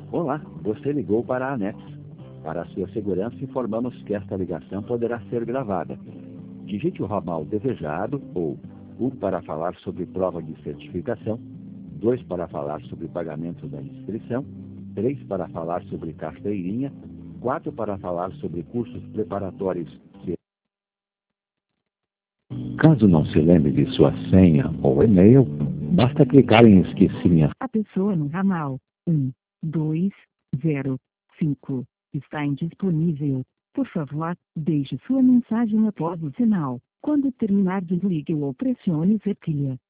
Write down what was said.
Olá, você ligou para a ANEX. Para a sua segurança, informamos que esta ligação poderá ser gravada. Digite o ramal desejado ou 1 para falar sobre prova de certificação, 2 para falar sobre pagamento da inscrição, 3 para falar sobre carteirinha, 4 para falar sobre cursos preparatórios. Caso não se lembre de sua senha ou e-mail, basta clicar em Esqueci minha. A pessoa no ramal 1205 está indisponível. Por favor, deixe sua mensagem após o sinal. Quando terminar, desligue ou pressione Z pilha.